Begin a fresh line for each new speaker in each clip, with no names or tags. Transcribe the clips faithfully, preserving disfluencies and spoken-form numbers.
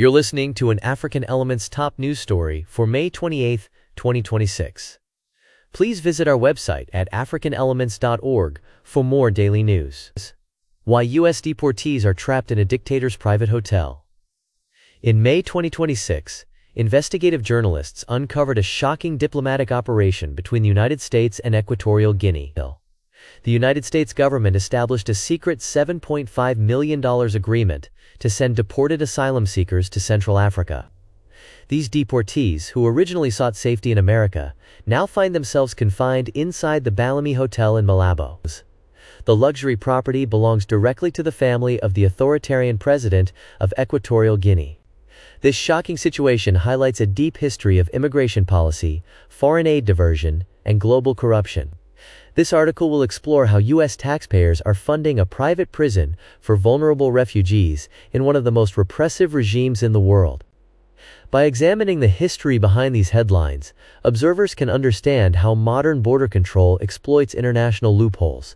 You're listening to an African Elements top news story for May twenty-eighth, twenty twenty-six. Please visit our website at african elements dot org for more daily news. Why U S deportees are trapped in a dictator's private hotel. In May twenty twenty-six, investigative journalists uncovered a shocking diplomatic operation between the United States and Equatorial Guinea. The United States government established a secret seven point five million dollars agreement to send deported asylum seekers to Central Africa. These deportees, who originally sought safety in America, now find themselves confined inside the Balami Hotel in Malabo. The luxury property belongs directly to the family of the authoritarian president of Equatorial Guinea. This shocking situation highlights a deep history of immigration policy, foreign aid diversion, and global corruption. This article will explore how U S taxpayers are funding a private prison for vulnerable refugees in one of the most repressive regimes in the world. By examining the history behind these headlines, observers can understand how modern border control exploits international loopholes.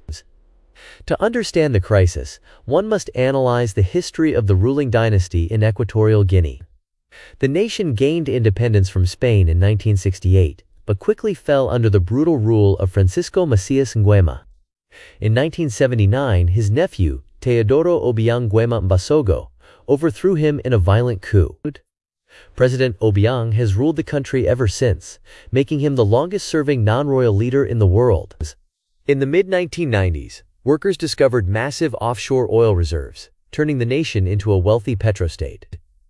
To understand the crisis, one must analyze the history of the ruling dynasty in Equatorial Guinea. The nation gained independence from Spain in nineteen sixty-eight, but quickly fell under the brutal rule of Francisco Macias Nguema. In nineteen seventy-nine, his nephew, Teodoro Obiang Nguema Mbasogo, overthrew him in a violent coup. President Obiang has ruled the country ever since, making him the longest-serving non-royal leader in the world. In the mid nineteen nineties, workers discovered massive offshore oil reserves, turning the nation into a wealthy petrostate.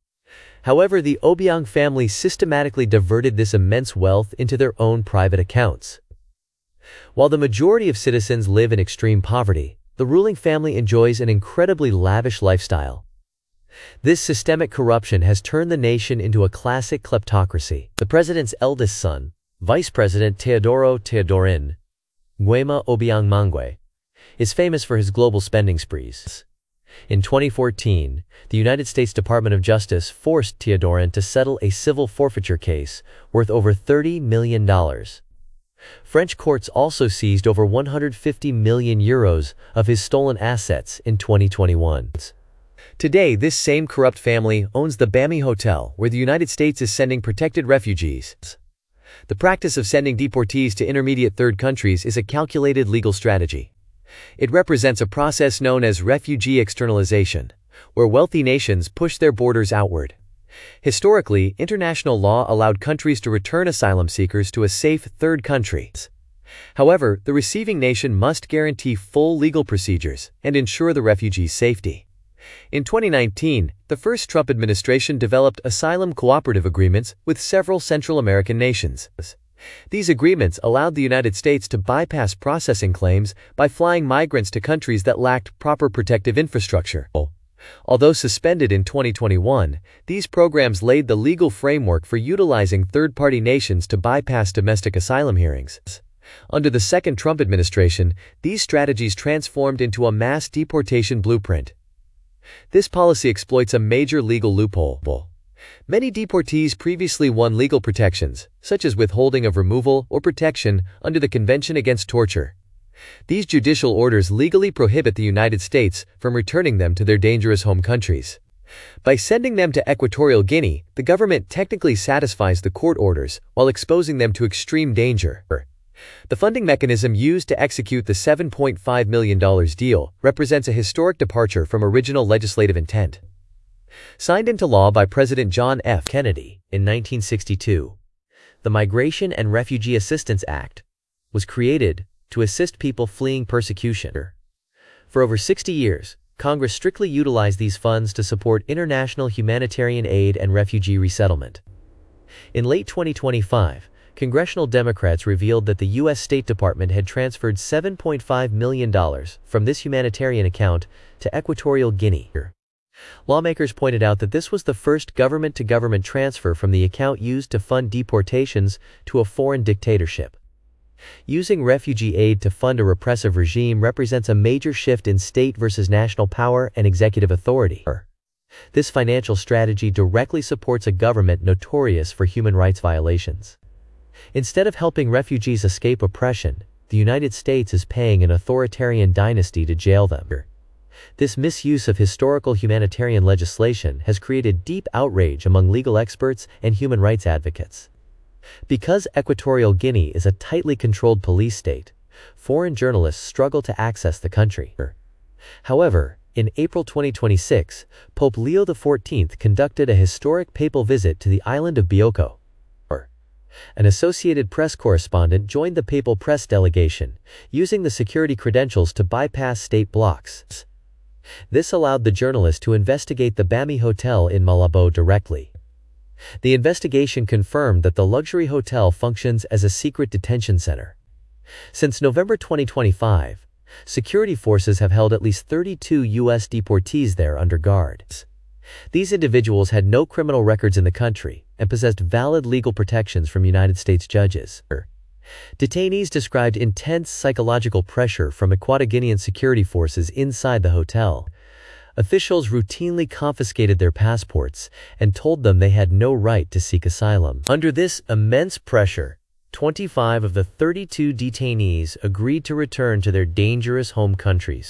However, the Obiang family systematically diverted this immense wealth into their own private accounts. While the majority of citizens live in extreme poverty, the ruling family enjoys an incredibly lavish lifestyle. This systemic corruption has turned the nation into a classic kleptocracy. The president's eldest son, Vice President Teodoro Teodorin Nguema Obiang Mangwe, is famous for his global spending sprees. In twenty fourteen, the United States Department of Justice forced Teodorin to settle a civil forfeiture case worth over thirty million dollars. French courts also seized over one hundred fifty million euros of his stolen assets in twenty twenty-one. Today, this same corrupt family owns the Bami Hotel, where the United States is sending protected refugees. The practice of sending deportees to intermediate third countries is a calculated legal strategy. It represents a process known as refugee externalization, where wealthy nations push their borders outward. Historically, international law allowed countries to return asylum seekers to a safe third country. However, the receiving nation must guarantee full legal procedures and ensure the refugee's safety. In twenty nineteen, the first Trump administration developed asylum cooperative agreements with several Central American nations. These agreements allowed the United States to bypass processing claims by flying migrants to countries that lacked proper protective infrastructure. Although suspended in twenty twenty-one, these programs laid the legal framework for utilizing third-party nations to bypass domestic asylum hearings. Under the second Trump administration, these strategies transformed into a mass deportation blueprint. This policy exploits a major legal loophole. Many deportees previously won legal protections, such as withholding of removal or protection under the Convention Against Torture. These judicial orders legally prohibit the United States from returning them to their dangerous home countries. By sending them to Equatorial Guinea, the government technically satisfies the court orders while exposing them to extreme danger. The funding mechanism used to execute the seven point five million dollars deal represents a historic departure from original legislative intent. Signed into law by President John F. Kennedy in nineteen sixty-two, the Migration and Refugee Assistance Act was created to assist people fleeing persecution. For over sixty years, Congress strictly utilized these funds to support international humanitarian aid and refugee resettlement. In late twenty twenty-five, congressional Democrats revealed that the U S State Department had transferred seven point five million dollars from this humanitarian account to Equatorial Guinea. Lawmakers pointed out that this was the first government-to-government transfer from the account used to fund deportations to a foreign dictatorship. Using refugee aid to fund a repressive regime represents a major shift in state versus national power and executive authority. This financial strategy directly supports a government notorious for human rights violations. Instead of helping refugees escape oppression, the United States is paying an authoritarian dynasty to jail them. This misuse of historical humanitarian legislation has created deep outrage among legal experts and human rights advocates. Because Equatorial Guinea is a tightly controlled police state, foreign journalists struggle to access the country. However, in April twenty twenty-six, Pope Leo the fourteenth conducted a historic papal visit to the island of Bioko. An Associated Press correspondent joined the papal press delegation, using the security credentials to bypass state blocks. This allowed the journalist to investigate the Bami Hotel in Malabo directly. The investigation confirmed that the luxury hotel functions as a secret detention center. Since November twenty twenty-five, security forces have held at least thirty-two U S deportees there under guard. These individuals had no criminal records in the country and possessed valid legal protections from United States judges. Detainees described intense psychological pressure from Equatoguinean security forces inside the hotel. Officials routinely confiscated their passports and told them they had no right to seek asylum. Under this immense pressure, twenty-five of the thirty-two detainees agreed to return to their dangerous home countries.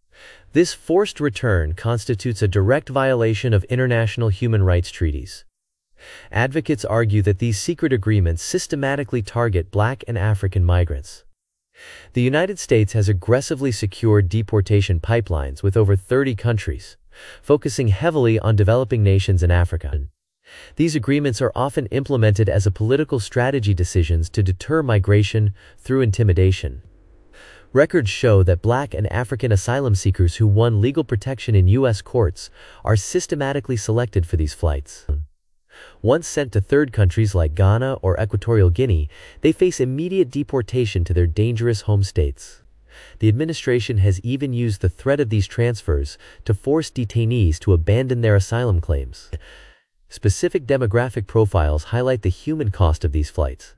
This forced return constitutes a direct violation of international human rights treaties. Advocates argue that these secret agreements systematically target Black and African migrants. The United States has aggressively secured deportation pipelines with over thirty countries, focusing heavily on developing nations in Africa. These agreements are often implemented as a political strategy decisions to deter migration through intimidation. Records show that Black and African asylum seekers who won legal protection in U S courts are systematically selected for these flights. Once sent to third countries like Ghana or Equatorial Guinea, they face immediate deportation to their dangerous home states. The administration has even used the threat of these transfers to force detainees to abandon their asylum claims. Specific demographic profiles highlight the human cost of these flights.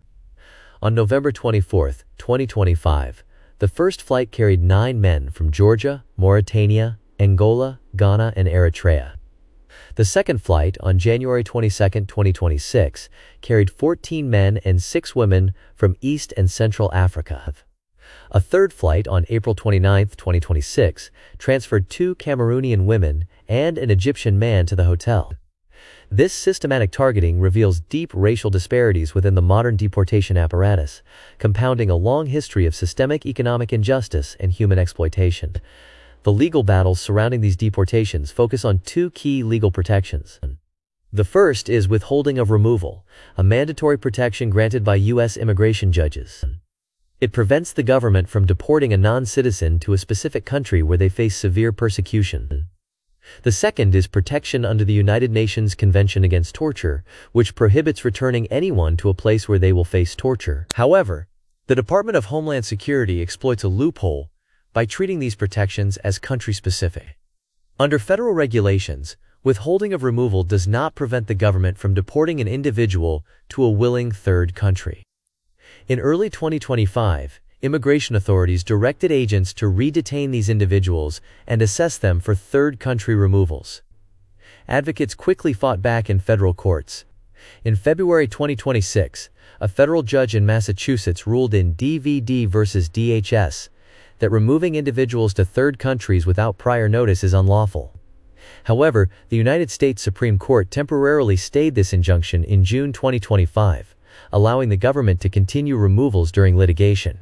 On November twenty-fourth, twenty twenty-five, the first flight carried nine men from Georgia, Mauritania, Angola, Ghana, and Eritrea. The second flight, on January twenty-second, twenty twenty-six, carried fourteen men and six women from East and Central Africa. A third flight, on April twenty-ninth, twenty twenty-six, transferred two Cameroonian women and an Egyptian man to the hotel. This systematic targeting reveals deep racial disparities within the modern deportation apparatus, compounding a long history of systemic economic injustice and human exploitation. The legal battles surrounding these deportations focus on two key legal protections. The first is withholding of removal, a mandatory protection granted by U S immigration judges. It prevents the government from deporting a non-citizen to a specific country where they face severe persecution. The second is protection under the United Nations Convention Against Torture, which prohibits returning anyone to a place where they will face torture. However, the Department of Homeland Security exploits a loophole by treating these protections as country-specific. Under federal regulations, withholding of removal does not prevent the government from deporting an individual to a willing third country. In early twenty twenty-five, immigration authorities directed agents to re-detain these individuals and assess them for third country removals. Advocates quickly fought back in federal courts. In February twenty twenty-six, a federal judge in Massachusetts ruled in D V D versus D H S that removing individuals to third countries without prior notice is unlawful. However, the United States Supreme Court temporarily stayed this injunction in June twenty twenty-five, allowing the government to continue removals during litigation.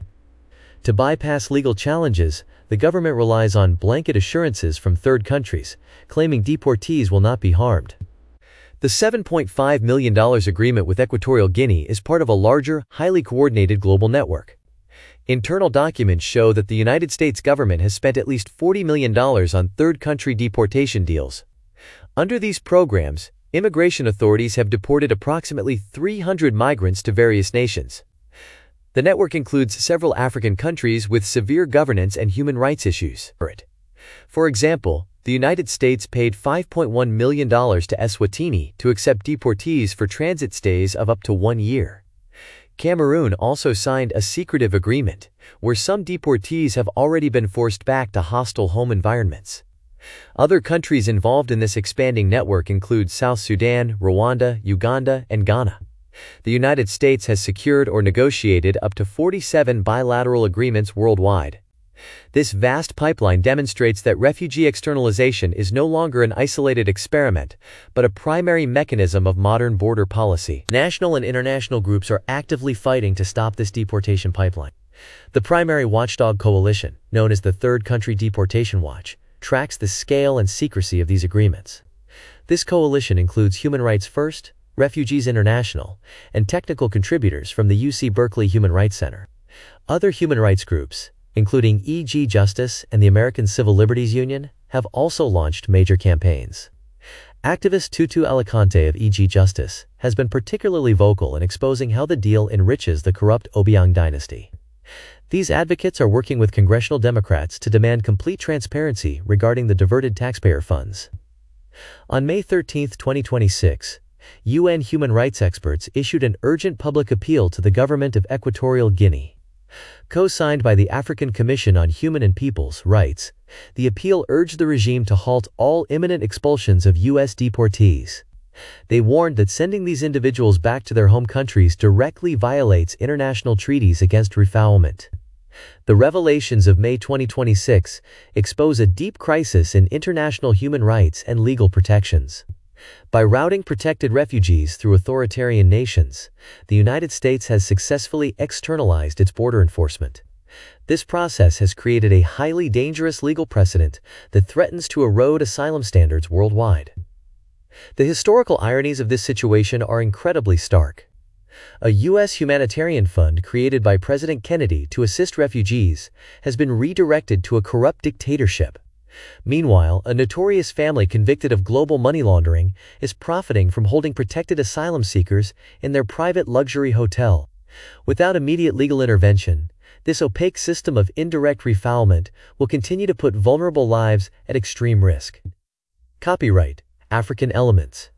To bypass legal challenges, the government relies on blanket assurances from third countries, claiming deportees will not be harmed. The seven point five million dollars agreement with Equatorial Guinea is part of a larger, highly coordinated global network. Internal documents show that the United States government has spent at least forty million dollars on third country deportation deals. Under these programs, immigration authorities have deported approximately three hundred migrants to various nations. The network includes several African countries with severe governance and human rights issues. For example, the United States paid five point one million dollars to Eswatini to accept deportees for transit stays of up to one year. Cameroon also signed a secretive agreement, where some deportees have already been forced back to hostile home environments. Other countries involved in this expanding network include South Sudan, Rwanda, Uganda, and Ghana. The United States has secured or negotiated up to forty-seven bilateral agreements worldwide. This vast pipeline demonstrates that refugee externalization is no longer an isolated experiment, but a primary mechanism of modern border policy. National and international groups are actively fighting to stop this deportation pipeline. The primary watchdog coalition, known as the Third Country Deportation Watch, tracks the scale and secrecy of these agreements. This coalition includes Human Rights First, Refugees International, and technical contributors from the U C Berkeley Human Rights Center. Other human rights groups, including E G Justice and the American Civil Liberties Union, have also launched major campaigns. Activist Tutu Alicante of E G Justice has been particularly vocal in exposing how the deal enriches the corrupt Obiang dynasty. These advocates are working with congressional Democrats to demand complete transparency regarding the diverted taxpayer funds. On May thirteenth, twenty twenty-six, U N human rights experts issued an urgent public appeal to the government of Equatorial Guinea. Co-signed by the African Commission on Human and People's Rights, the appeal urged the regime to halt all imminent expulsions of U S deportees. They warned that sending these individuals back to their home countries directly violates international treaties against refoulement. The revelations of May twenty twenty-six expose a deep crisis in international human rights and legal protections. By routing protected refugees through authoritarian nations, the United States has successfully externalized its border enforcement. This process has created a highly dangerous legal precedent that threatens to erode asylum standards worldwide. The historical ironies of this situation are incredibly stark. A U S humanitarian fund created by President Kennedy to assist refugees has been redirected to a corrupt dictatorship. Meanwhile, a notorious family convicted of global money laundering is profiting from holding protected asylum seekers in their private luxury hotel. Without immediate legal intervention, this opaque system of indirect refoulement will continue to put vulnerable lives at extreme risk. Copyright African Elements.